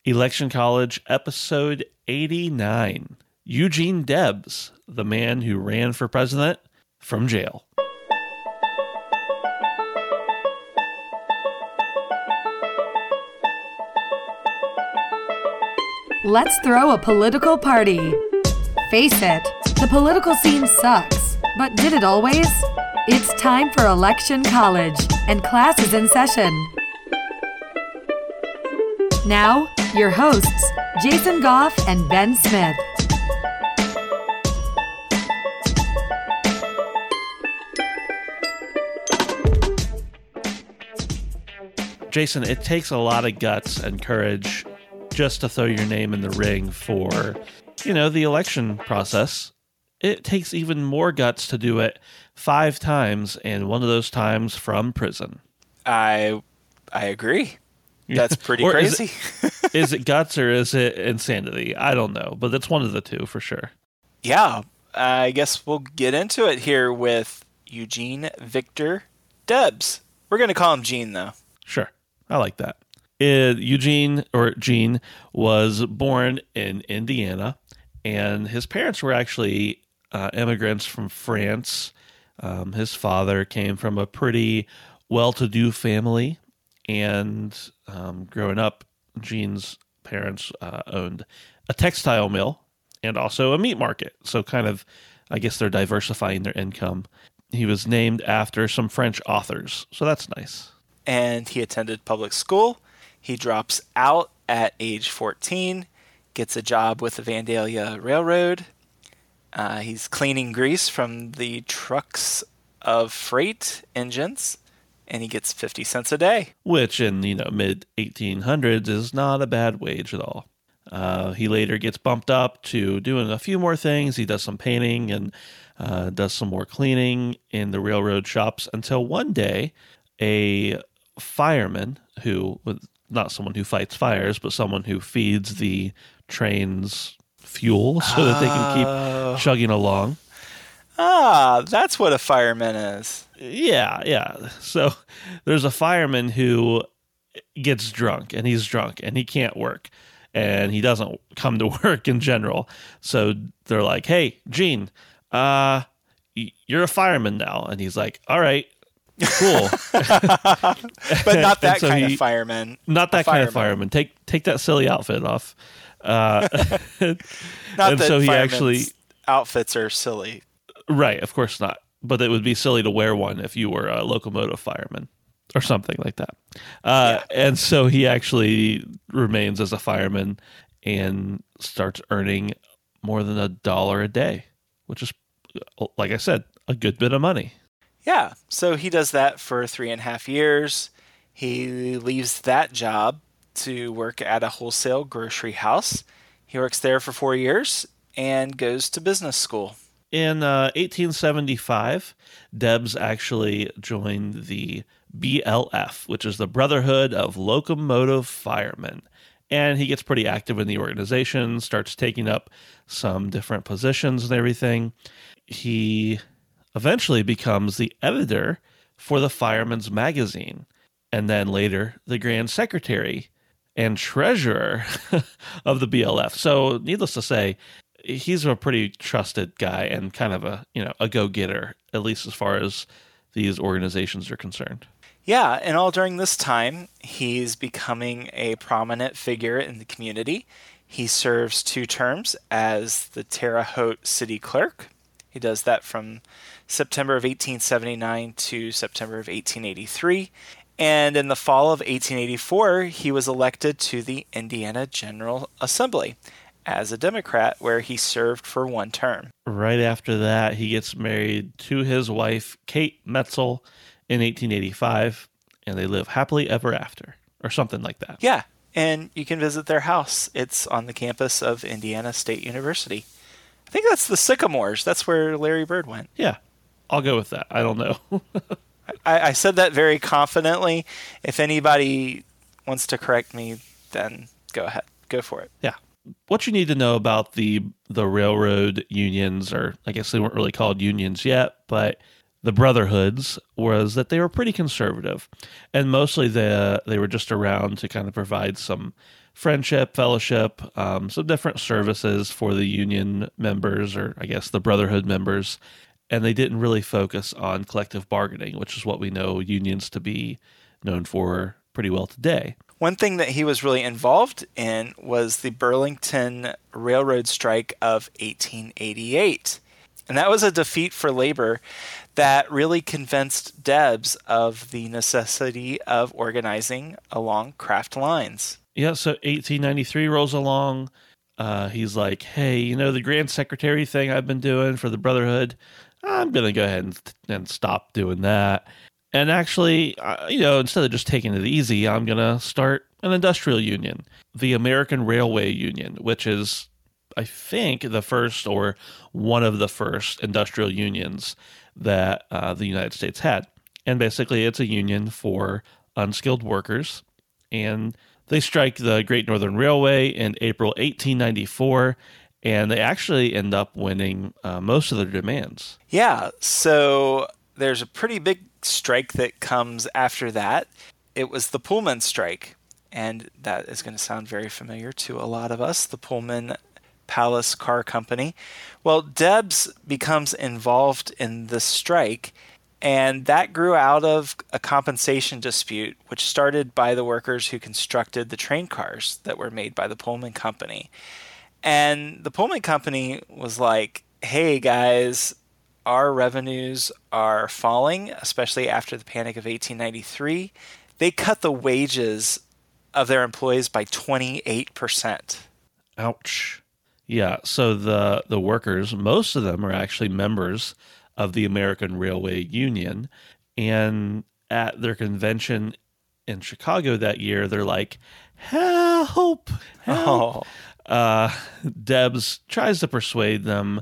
Election College, episode 89. Eugene Debs, the man who ran for president from jail. Let's throw a political party. Face it, the political scene sucks. But did it always? It's time for Election College, and class is in session. Now, your hosts, Jason Goff and Ben Smith. Jason, it takes a lot of guts and courage just to throw your name in the ring for, the election process. It takes even more guts to do it 5 times, and one of those times from prison. I agree. That's pretty crazy. Is it guts or is it insanity? I don't know, but it's one of the two for sure. Yeah, I guess we'll get into it here with Eugene Victor Debs. We're going to call him Gene, though. Sure, I like that. Gene was born in Indiana, and his parents were actually immigrants from France. His father came from a pretty well-to-do family, and growing up, Gene's parents owned a textile mill and also a meat market. So kind of, I guess they're diversifying their income. He was named after some French authors, so that's nice. And he attended public school. He drops out at age 14, gets a job with the Vandalia Railroad. He's cleaning grease from the trucks of freight engines, and he gets 50 cents a day. Which in, mid-1800s is not a bad wage at all. He later gets bumped up to doing a few more things. He does some painting and does some more cleaning in the railroad shops until one day a fireman who, not someone who fights fires, but someone who feeds the trains fuel so that they can keep chugging along. That's what a fireman is. Yeah. So there's a fireman who gets drunk, and he's drunk, and he can't work, and he doesn't come to work in general. So they're like, "Hey, Gene, you're a fireman now," and he's like, "All right, cool." But not that kind of fireman. Not that kind of fireman. Take that silly outfit off. Not that so he actually outfits are silly. Right, of course not. But it would be silly to wear one if you were a locomotive fireman or something like that. And so he actually remains as a fireman and starts earning more than $1 a day, which is, like I said, a good bit of money. Yeah, so he does that for 3.5 years. He leaves that job to work at a wholesale grocery house. He works there for 4 years and goes to business school. In 1875, Debs actually joined the BLF, which is the Brotherhood of Locomotive Firemen. And he gets pretty active in the organization, starts taking up some different positions and everything. He eventually becomes the editor for the Fireman's Magazine, and then later the Grand Secretary and Treasurer of the BLF. So needless to say, he's a pretty trusted guy and kind of a go-getter, at least as far as these organizations are concerned. Yeah, and all during this time, he's becoming a prominent figure in the community. He serves 2 terms as the Terre Haute City Clerk. He does that from September of 1879 to September of 1883. And in the fall of 1884, he was elected to the Indiana General Assembly as a Democrat, where he served for 1 term. Right after that, he gets married to his wife, Kate Metzel, in 1885, and they live happily ever after, or something like that. Yeah, and you can visit their house. It's on the campus of Indiana State University. I think that's the Sycamores. That's where Larry Bird went. Yeah, I'll go with that. I don't know. I said that very confidently. If anybody wants to correct me, then go ahead. Go for it. Yeah. What you need to know about the railroad unions, or I guess they weren't really called unions yet, but the brotherhoods, was that they were pretty conservative. And mostly they were just around to kind of provide some friendship, fellowship, some different services for the union members, or I guess the Brotherhood members. And they didn't really focus on collective bargaining, which is what we know unions to be known for pretty well today. One thing that he was really involved in was the Burlington Railroad Strike of 1888. And that was a defeat for labor that really convinced Debs of the necessity of organizing along craft lines. Yeah, so 1893 rolls along. He's like, hey, the Grand Secretary thing I've been doing for the Brotherhood, I'm going to go ahead and stop doing that. And actually, instead of just taking it easy, I'm going to start an industrial union, the American Railway Union, which is, I think, the first or one of the first industrial unions that the United States had. And basically, it's a union for unskilled workers. And they strike the Great Northern Railway in April 1894, and they actually end up winning most of their demands. Yeah, so there's a pretty big strike that comes after that. It was the Pullman strike, and that is going to sound very familiar to a lot of us, the Pullman Palace Car Company. Well, Debs becomes involved in the strike, and that grew out of a compensation dispute, which started by the workers who constructed the train cars that were made by the Pullman Company. And the Pullman Company was like, hey guys, our revenues are falling, especially after the Panic of 1893. They cut the wages of their employees by 28%. Ouch. Yeah, so the workers, most of them are actually members of the American Railway Union. And at their convention in Chicago that year, they're like, help! Help! Debs tries to persuade them,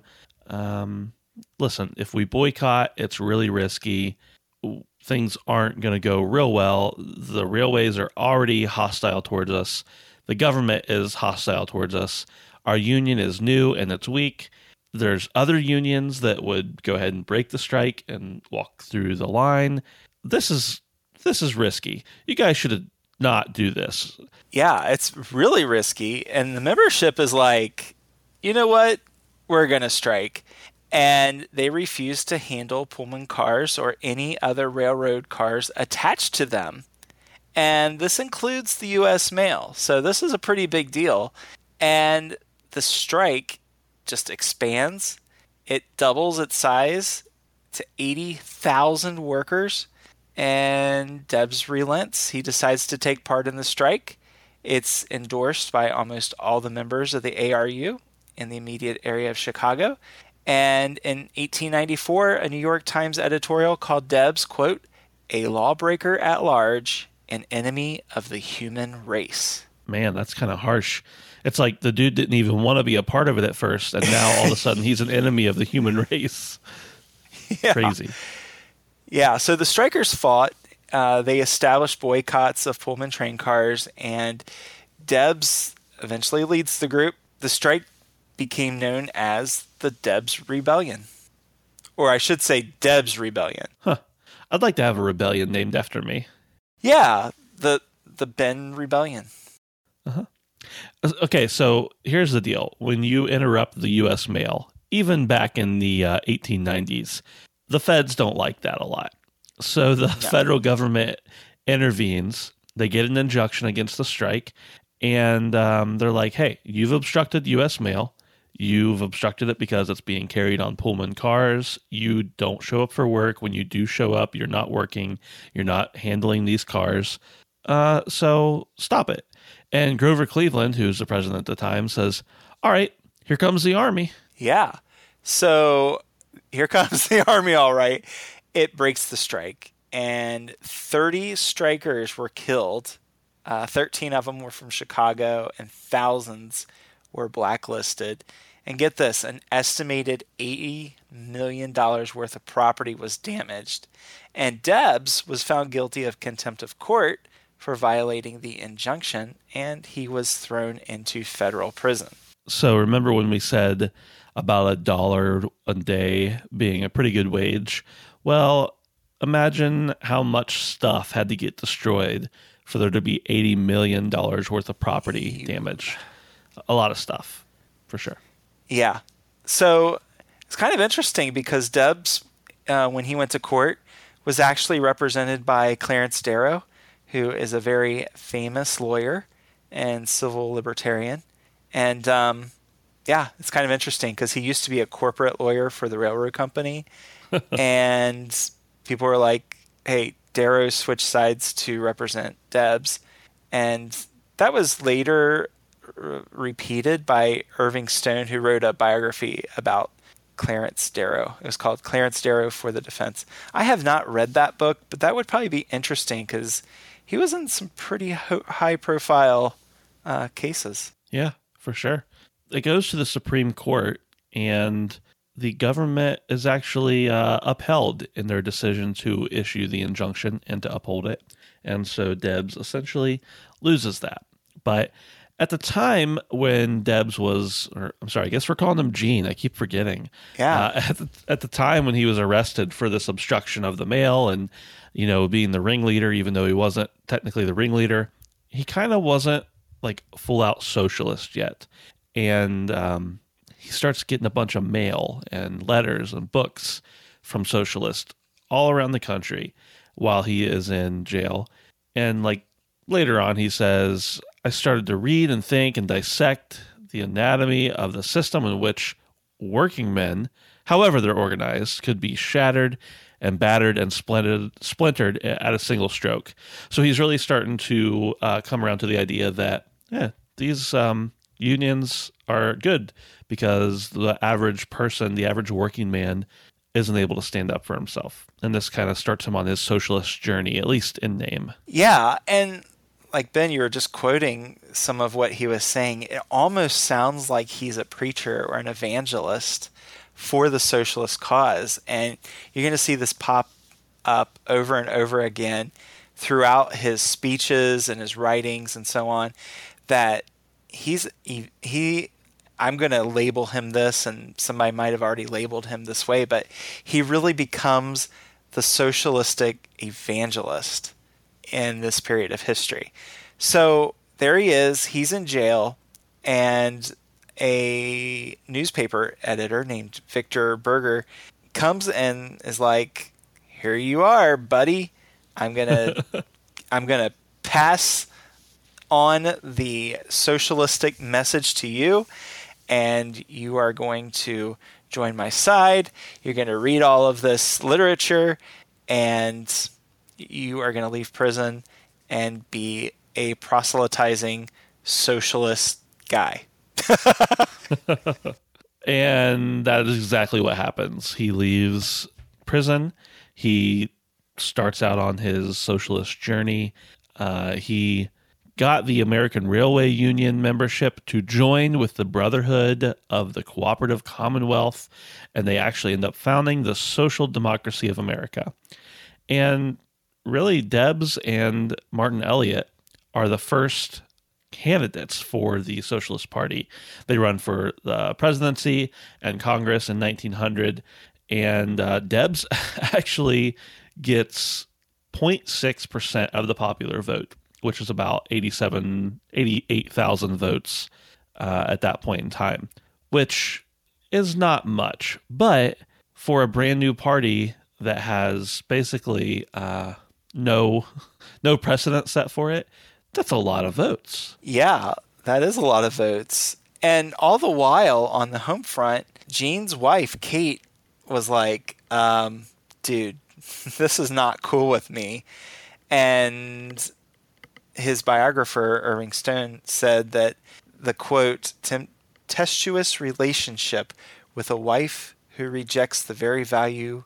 listen, if we boycott, it's really risky. Things aren't going to go real well. The railways are already hostile towards us. The government is hostile towards us. Our union is new and it's weak. There's other unions that would go ahead and break the strike and walk through the line. This is risky. You guys should not do this. Yeah, it's really risky. And the membership is like, you know what? We're going to strike. And they refuse to handle Pullman cars or any other railroad cars attached to them. And this includes the U.S. mail. So this is a pretty big deal. And the strike just expands. It doubles its size to 80,000 workers. And Debs relents. He decides to take part in the strike. It's endorsed by almost all the members of the ARU in the immediate area of Chicago. And in 1894, a New York Times editorial called Debs, quote, a lawbreaker at large, an enemy of the human race. Man, that's kind of harsh. It's like the dude didn't even want to be a part of it at first, and now all of a sudden he's an enemy of the human race. Yeah. Crazy. Yeah, so the strikers fought. They established boycotts of Pullman train cars, and Debs eventually leads the group. The strike became known as the Debs Rebellion. Or I should say Debs Rebellion. Huh. I'd like to have a rebellion named after me. Yeah, the Ben Rebellion. Uh-huh. Okay, so here's the deal. When you interrupt the U.S. mail, even back in the 1890s, the feds don't like that a lot. So the federal government intervenes. They get an injunction against the strike, and they're like, hey, you've obstructed U.S. mail. You've obstructed it because it's being carried on Pullman cars. You don't show up for work. When you do show up, you're not working. You're not handling these cars. So stop it. And Grover Cleveland, who's the president at the time, says, all right, here comes the army. Yeah. So here comes the army, all right. It breaks the strike, and 30 strikers were killed. 13 of them were from Chicago, and thousands were blacklisted. And get this, an estimated $80 million worth of property was damaged. And Debs was found guilty of contempt of court for violating the injunction, and he was thrown into federal prison. So remember when we said about $1 a day being a pretty good wage? Well, imagine how much stuff had to get destroyed for there to be $80 million worth of property damage. A lot of stuff, for sure. Yeah. So it's kind of interesting because Debs, when he went to court, was actually represented by Clarence Darrow, who is a very famous lawyer and civil libertarian. And yeah, it's kind of interesting because he used to be a corporate lawyer for the railroad company. And people were like, hey, Darrow switched sides to represent Debs. And that was later repeated by Irving Stone, who wrote a biography about Clarence Darrow. It was called Clarence Darrow for the Defense. I have not read that book, but that would probably be interesting because he was in some pretty high-profile cases. Yeah, for sure. It goes to the Supreme Court, and the government is actually upheld in their decision to issue the injunction and to uphold it. And so Debs essentially loses that. But at the time when Debs was, or I'm sorry, I guess we're calling him Gene. I keep forgetting. Yeah. At the time when he was arrested for this obstruction of the mail and, you know, being the ringleader, even though he wasn't technically the ringleader, he kind of wasn't like full out socialist yet. And he starts getting a bunch of mail and letters and books from socialists all around the country while he is in jail. And like later on, he says, I started to read and think and dissect the anatomy of the system in which working men, however they're organized, could be shattered and battered and splintered at a single stroke. So he's really starting to come around to the idea that these unions are good because the average person, the average working man, isn't able to stand up for himself. And this kind of starts him on his socialist journey, at least in name. Yeah, and like Ben, you were just quoting some of what he was saying. It almost sounds like he's a preacher or an evangelist for the socialist cause. And you're going to see this pop up over and over again throughout his speeches and his writings and so on, that I'm going to label him this, and somebody might have already labeled him this way, but he really becomes the socialistic evangelist in this period of history. So there he is, he's in jail, and a newspaper editor named Victor Berger comes and is like, here you are, buddy. I'm gonna pass on the socialistic message to you, and you are going to join my side. You're going to read all of this literature, and you are going to leave prison and be a proselytizing socialist guy. And that is exactly what happens. He leaves prison. He starts out on his socialist journey. He got the American Railway Union membership to join with the Brotherhood of the Cooperative Commonwealth, and they actually end up founding the Social Democracy of America. And really, Debs and Martin Elliott are the first candidates for the Socialist Party. They run for the presidency and Congress in 1900, and Debs actually gets 0.6% of the popular vote, which is about 88,000 votes at that point in time, which is not much. But for a brand new party that has basically no precedent set for it, that's a lot of votes. Yeah, that is a lot of votes. And all the while on the home front, Gene's wife, Kate, was like, dude, this is not cool with me. And his biographer, Irving Stone, said that the, quote, tempestuous relationship with a wife who rejects the very values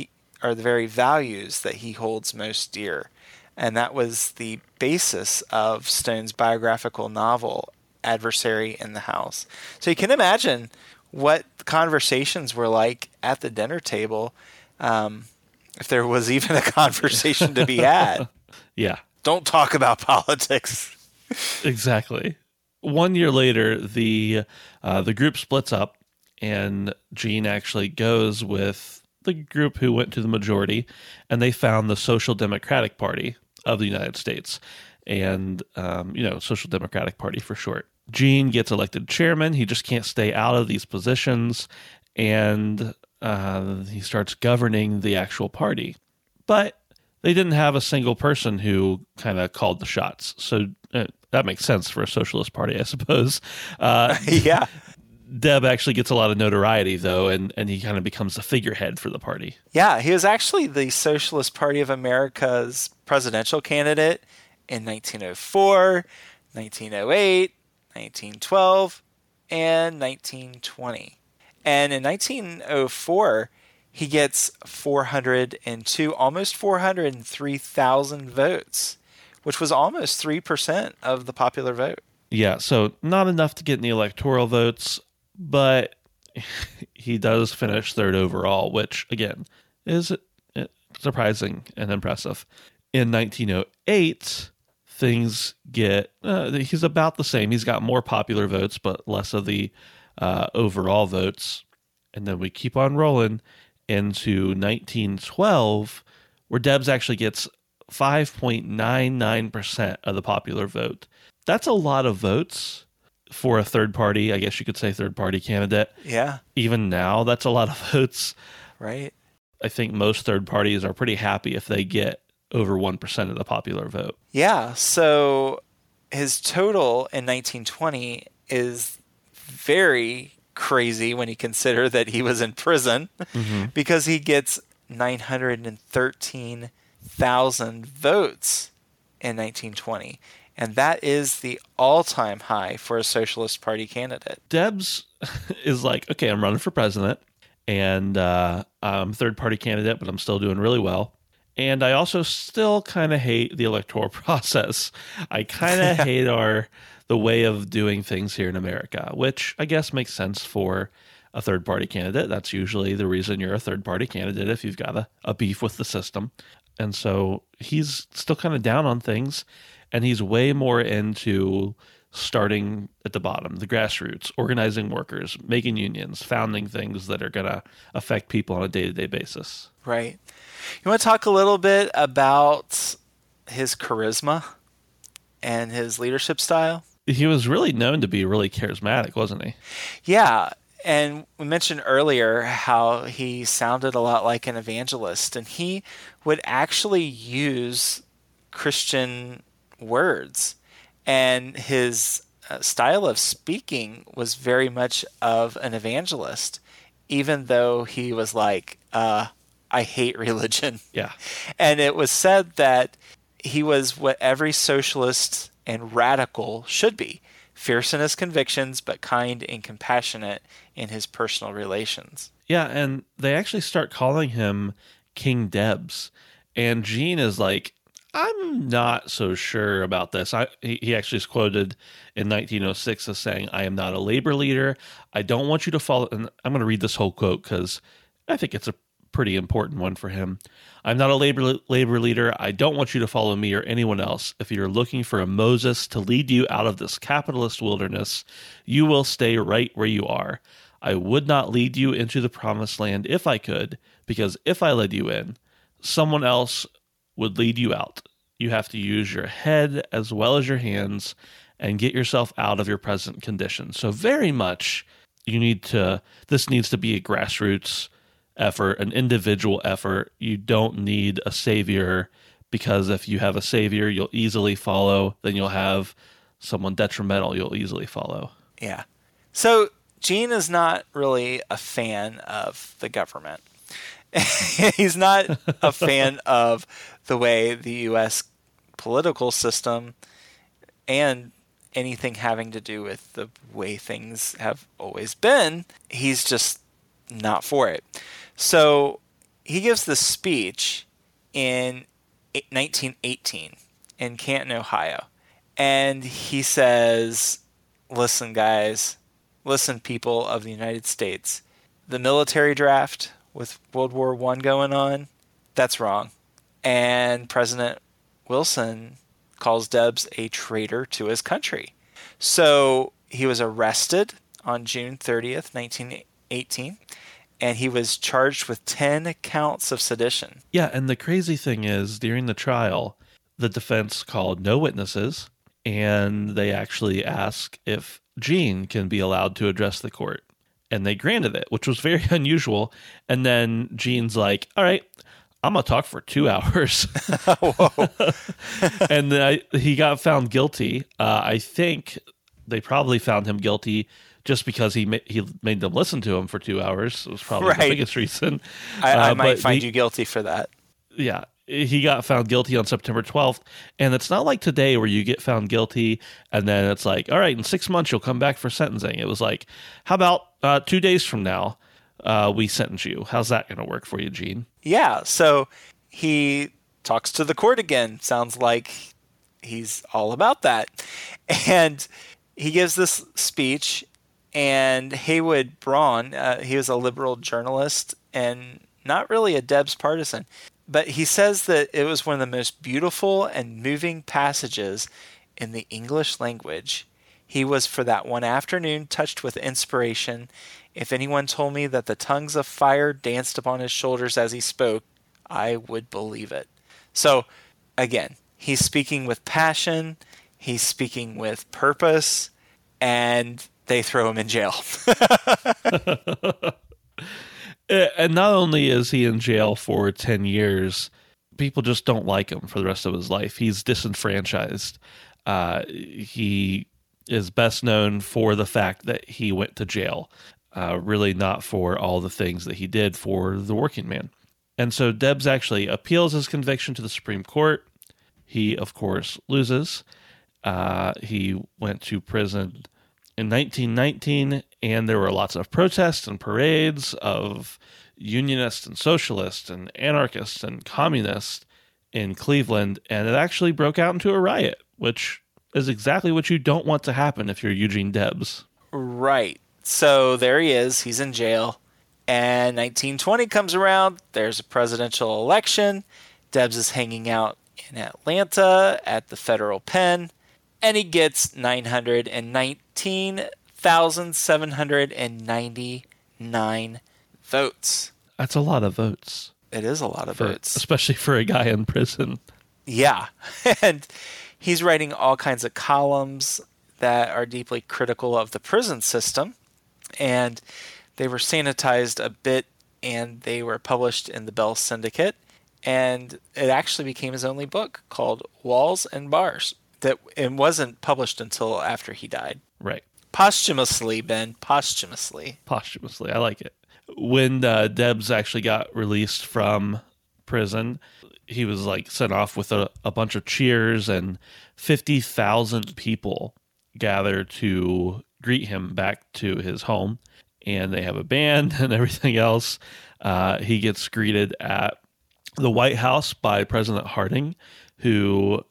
that he holds most dear. And that was the basis of Stone's biographical novel, Adversary in the House. So you can imagine what conversations were like at the dinner table, if there was even a conversation to be had. Yeah. Don't talk about politics. Exactly. 1 year later, the group splits up, and Gene actually goes with the group who went to the majority, and they found the Social Democratic Party of the United States. and, Social Democratic Party for short. Gene gets elected chairman. He just can't stay out of these positions, and he starts governing the actual party. But they didn't have a single person who kind of called the shots. So that makes sense for a socialist party, I suppose. Yeah. Deb actually gets a lot of notoriety, though, and he kind of becomes the figurehead for the party. Yeah, he was actually the Socialist Party of America's presidential candidate in 1904, 1908, 1912, and 1920. And in 1904, he gets 402, almost 403,000 votes, which was almost 3% of the popular vote. Yeah, so not enough to get any electoral votes, but he does finish third overall, which, again, is surprising and impressive. In 1908, things get, he's about the same. He's got more popular votes, but less of the overall votes. And then we keep on rolling into 1912, where Debs actually gets 5.99% of the popular vote. That's a lot of votes for a third party, I guess you could say third party candidate. Yeah. Even now, that's a lot of votes. Right. I think most third parties are pretty happy if they get over 1% of the popular vote. Yeah. So his total in 1920 is very crazy when you consider that he was in prison, because he gets 913,000 votes in 1920. And that is the all-time high for a Socialist Party candidate. Debs is like, okay, I'm running for president, and I'm a third-party candidate, but I'm still doing really well. And I also still kind of hate the electoral process. I kind of hate the way of doing things here in America, which I guess makes sense for a third-party candidate. That's usually the reason you're a third-party candidate, if you've got a beef with the system. And so he's still kind of down on things. And he's way more into starting at the bottom, the grassroots, organizing workers, making unions, founding things that are going to affect people on a day-to-day basis. Right. You want to talk a little bit about his charisma and his leadership style? He was really known to be really charismatic, wasn't he? Yeah. And we mentioned earlier how he sounded a lot like an evangelist, and he would actually use Christian words, and his style of speaking was very much of an evangelist, even though he was like, I hate religion. Yeah. And it was said that he was what every socialist and radical should be: fierce in his convictions, but kind and compassionate in his personal relations. Yeah, and they actually start calling him King Debs, and Gene is like, I'm not so sure about this. He actually is quoted in 1906 as saying, I am not a labor leader. I don't want you to follow. And I'm going to read this whole quote because I think it's a pretty important one for him. I'm not a labor leader. I don't want you to follow me or anyone else. If you're looking for a Moses to lead you out of this capitalist wilderness, you will stay right where you are. I would not lead you into the promised land if I could, because if I led you in, someone else would lead you out. You have to use your head as well as your hands and get yourself out of your present condition. So very much this needs to be a grassroots effort, an individual effort. You don't need a savior, because if you have a savior you'll easily follow, then you'll have someone detrimental you'll easily follow. Yeah. So Gene is not really a fan of the government. He's not a fan of the way the U.S. political system and anything having to do with the way things have always been. He's just not for it. So he gives this speech in 1918 in Canton, Ohio. And he says, listen, guys, listen, people of the United States, the military draft with World War I going on, that's wrong. And President Wilson calls Debs a traitor to his country. So he was arrested on June 30th, 1918, and he was charged with 10 counts of sedition. Yeah, and the crazy thing is, during the trial, the defense called no witnesses, and they actually ask if Gene can be allowed to address the court. And they granted it, which was very unusual. And then Gene's like, all right, I'm going to talk for 2 hours. And then he got found guilty. I think they probably found him guilty just because he made them listen to him for 2 hours. It was probably the biggest reason. I might find you guilty for that. Yeah. He got found guilty on September 12th. And it's not like today where you get found guilty and then it's like, all right, in 6 months you'll come back for sentencing. It was like, how about 2 days from now we sentence you? How's that going to work for you, Gene? Yeah. So he talks to the court again. Sounds like he's all about that. And he gives this speech, and Haywood Braun, he was a liberal journalist and not really a Debs partisan, but he says that it was one of the most beautiful and moving passages in the English language. He was for that one afternoon touched with inspiration. If anyone told me that the tongues of fire danced upon his shoulders as he spoke, I would believe it. So, again, he's speaking with passion, he's speaking with purpose, and they throw him in jail. And not only is he in jail for 10 years, people just don't like him for the rest of his life. He's disenfranchised. He is best known for the fact that he went to jail, really not for all the things that he did for the working man. And so Debs actually appeals his conviction to the Supreme Court. He, of course, loses. He went to prison in 1919, and there were lots of protests and parades of unionists and socialists and anarchists and communists in Cleveland, and it actually broke out into a riot, which is exactly what you don't want to happen if you're Eugene Debs. Right. So there he is. He's in jail. And 1920 comes around. There's a presidential election. Debs is hanging out in Atlanta at the federal pen, and he gets 919,799 votes. That's a lot of votes. It is a lot of votes. Especially for a guy in prison. Yeah. And he's writing all kinds of columns that are deeply critical of the prison system. And they were sanitized a bit, and they were published in the Bell Syndicate. And it actually became his only book called Walls and Bars. That it wasn't published until after he died. Right. Posthumously, Ben. Posthumously. Posthumously. I like it. When Debs actually got released from prison, he was like sent off with a bunch of cheers, and 50,000 people gathered to greet him back to his home. And they have a band and everything else. He gets greeted at the White House by President Harding, who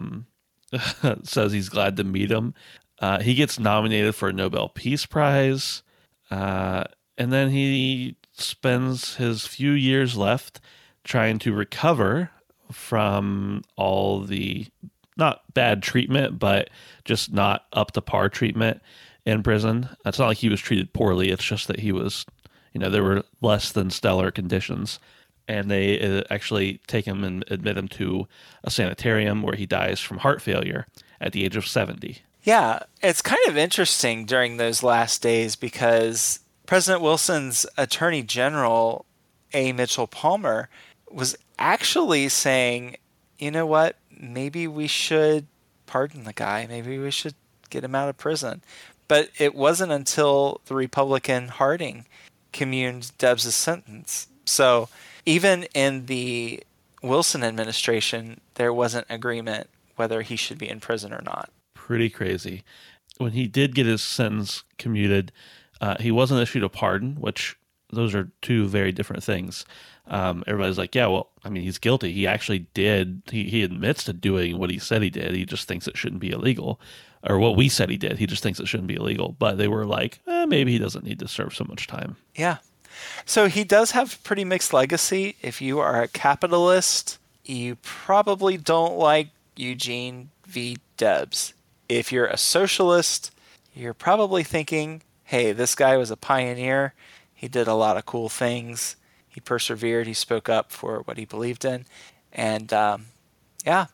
says he's glad to meet him. He gets nominated for a Nobel Peace Prize. And then he spends his few years left trying to recover from all the, not bad treatment, but just not up to par treatment in prison. It's not like he was treated poorly. It's just that he was, there were less than stellar conditions. And they actually take him and admit him to a sanitarium where he dies from heart failure at the age of 70. Yeah, it's kind of interesting during those last days because President Wilson's Attorney General, A. Mitchell Palmer, was actually saying, you know what, maybe we should pardon the guy. Maybe we should get him out of prison. But it wasn't until the Republican Harding communed Debs' sentence. So even in the Wilson administration, there wasn't agreement whether he should be in prison or not. Pretty crazy. When he did get his sentence commuted, he wasn't issued a pardon, which those are two very different things. Everybody's like, yeah, well, I mean, he's guilty. He actually did. He admits to doing what he said he did. He just thinks it shouldn't be illegal. Or what we said he did. He just thinks it shouldn't be illegal. But they were like, maybe he doesn't need to serve so much time. Yeah. So he does have a pretty mixed legacy. If you are a capitalist, you probably don't like Eugene V. Debs. If you're a socialist, you're probably thinking, hey, this guy was a pioneer. He did a lot of cool things. He persevered. He spoke up for what he believed in. And, yeah,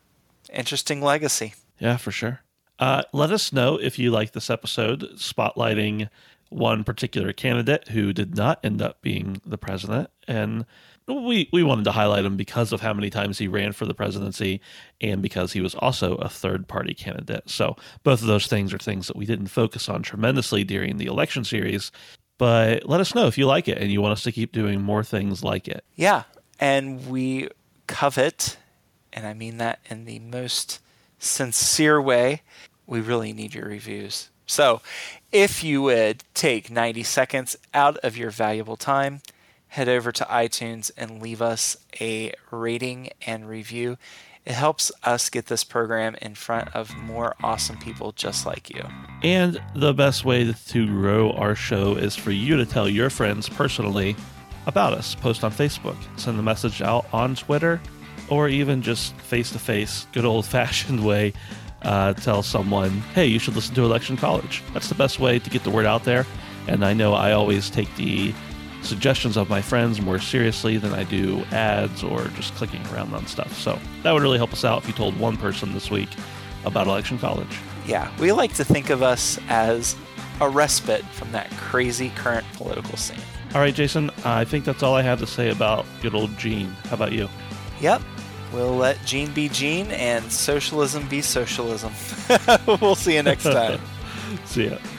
Interesting legacy. Yeah, for sure. Let us know if you like this episode spotlighting one particular candidate who did not end up being the president. And we wanted to highlight him because of how many times he ran for the presidency and because he was also a third-party candidate. So both of those things are things that we didn't focus on tremendously during the election series. But let us know if you like it and you want us to keep doing more things like it. Yeah, and we covet, and I mean that in the most sincere way, we really need your reviews. So if you would take 90 seconds out of your valuable time, head over to iTunes and leave us a rating and review. It helps us get this program in front of more awesome people just like you. And the best way to grow our show is for you to tell your friends personally about us. Post on Facebook, send a message out on Twitter, or even just face-to-face, good old-fashioned way, tell someone, hey, you should listen to Election College. That's the best way to get the word out there. And I know I always take the suggestions of my friends more seriously than I do ads or just clicking around on stuff. So that would really help us out if you told one person this week about Election College. Yeah, we like to think of us as a respite from that crazy current political scene. All right, Jason, I think that's all I have to say about good old Gene. How about you? Yep. We'll let Gene be Gene and socialism be socialism. We'll see you next time. See ya.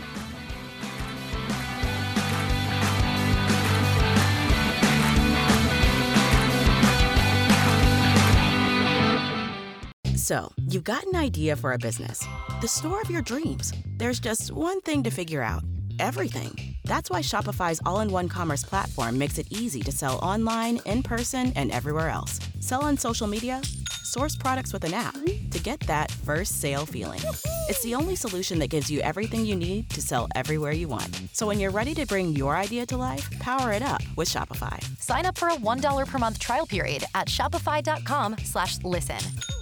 So, you've got an idea for a business. The store of your dreams. There's just one thing to figure out. Everything. That's why Shopify's all-in-one commerce platform makes it easy to sell online, in person, and everywhere else. Sell on social media, source products with an app to get that first sale feeling. It's the only solution that gives you everything you need to sell everywhere you want. So when you're ready to bring your idea to life, power it up with Shopify. Sign up for a $1 per month trial period at shopify.com/listen.